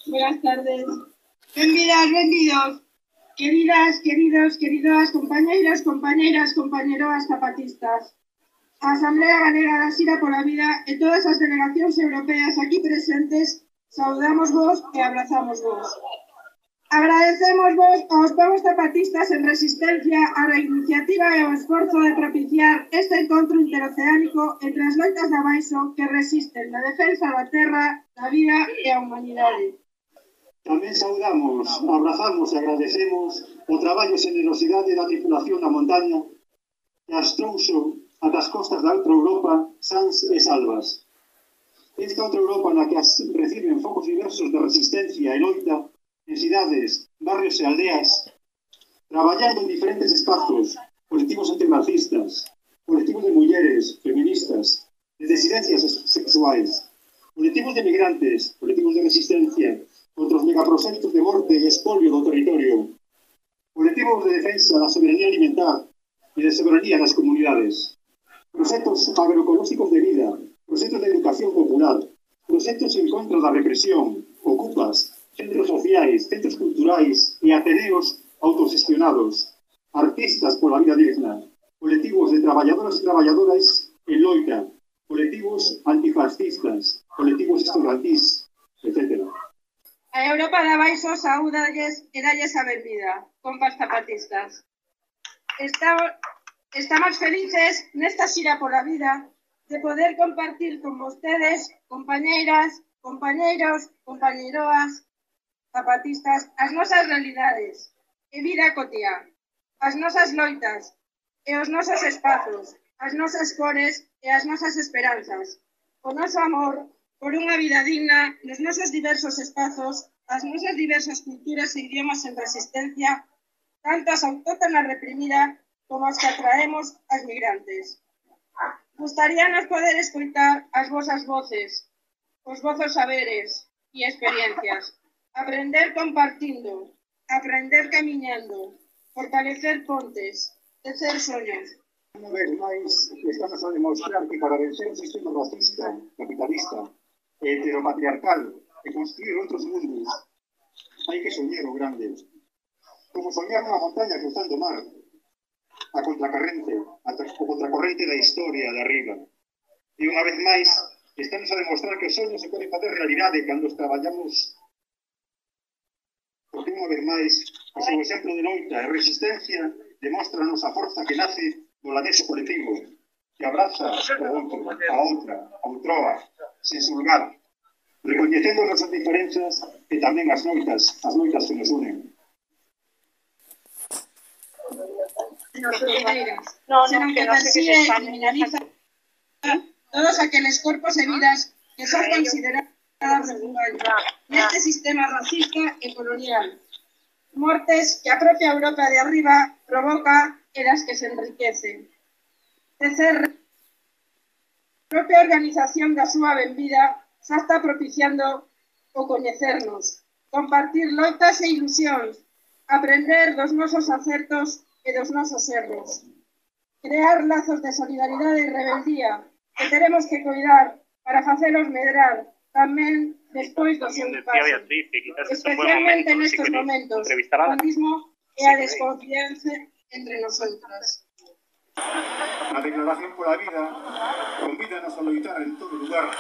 Buenas tardes. Benvidas, benvidos. Queridas compañeras zapatistas. A Asamblea Galega da Xira pola Vida e todas as delegacións europeas aquí presentes, saudamos vos e abrazamos vos. Agradecemos vos aos povos zapatistas en resistencia a la iniciativa e o esforzo de propiciar este encontro interoceánico entre as loitas da Baixo que resisten na defensa da terra, da vida e a humanidade. Tamén saudamos, abrazamos e agradecemos o traballo e generosidade da tripulación da montaña que as trouxo ata as costas da outra Europa sans e salvas. Esta outra Europa na que as reciben focos diversos de resistencia e loita en cidades, barrios e aldeas, traballando en diferentes espazos, colectivos antirracistas, colectivos de mulleres, feministas, de disidencias sexuais, colectivos de migrantes, colectivos de resistencia contra os megaproxénitos de morte e expolio do territorio, colectivos de defensa da soberanía alimentar e de soberanía das comunidades, proxectos agroecolóxicos de vida, proxectos de educación popular, proxectos en contra da represión, ocupas, centros sociais, centros culturais e ateneos autogestionados, artistas pola vida digna, colectivos de traballadoras e traballadoras en loita, colectivos antifascistas, colectivos estudiantís, etc. A Europa da Baixo saúdalles e dalles a benvida, compas zapatistas. Estamos felices nesta xira pola vida de poder compartir con vostedes, compañeiras, compañeiros, compañeiroas, zapatistas, as nosas realidades e vida cotiá, as nosas loitas e os nosos espazos, as nosas cores e as nosas esperanzas, o noso amor por unha vida digna nos nosos diversos espazos, as nosas diversas culturas e idiomas en resistencia, tanto as autóctonas reprimida como as que atraemos as migrantes. Gustaríanos poder escoitar as vosas voces, os vosos saberes e experiencias, aprender compartindo, aprender camiñando, fortalecer pontes, tecer soños. Unha vez máis, estamos a demostrar que para vencer o sistema racista, capitalista e heteropatriarcal e construir outros mundos, hai que soñar o grande. Como soñar nunha montaña cruzando o mar, o contracorrente da historia de arriba. E unha vez máis, estamos a demostrar que os soños se poden facer realidade cando os traballamos. Porque unha vez máis, o seu exemplo de loita e resistencia demóstranos a forza que nace do ladexo colectivo, que abraza o outro, a outra, a outroa, sen xulgar, recoñecendo as nosas diferenzas e tamén as loitas que nos unen. Senón que persigue e criminaliza todos aqueles corpos e vidas que son considerados humanos neste sistema racista e colonial. Mortes que a propia Europa de arriba provoca e das que se enriquecen. A propia organización da súa benvida xa está propiciando o coñecernos, compartir loitas e ilusións, aprender dos nosos acertos e dos nosos erros, crear lazos de solidaridade e rebeldía que teremos que coidar para facelos medrar tamén despois do seu paso, especialmente nestes momentos, o fascismo e a desconfianza entre nosotras. A Declaración pola Vida convídanos a loitar en todo lugar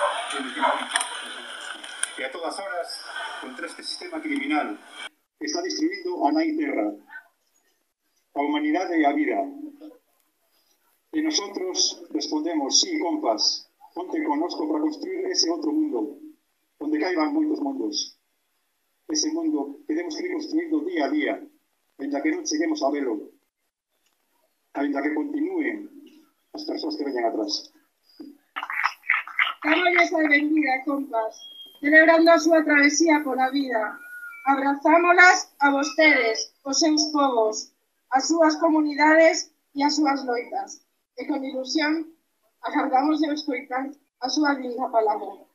e a todas horas contra este sistema criminal que está destruindo a nai terra, a humanidade e a vida. E nosotros respondemos, sí, compas, ponte connosco para construir ese outro mundo, onde caiban moitos mundos. Ese mundo que temos que ir construindo día a día, ainda que non cheguemos a velo, ainda que continúen as persoas que veñan atrás. Dámosles a benvida, compas, celebrando a súa travesía pola vida. Abrazámolas a vostedes, os seus povos, as súas comunidades e as súas loitas. E con ilusión agardamos de escoitar a súa linda palabra.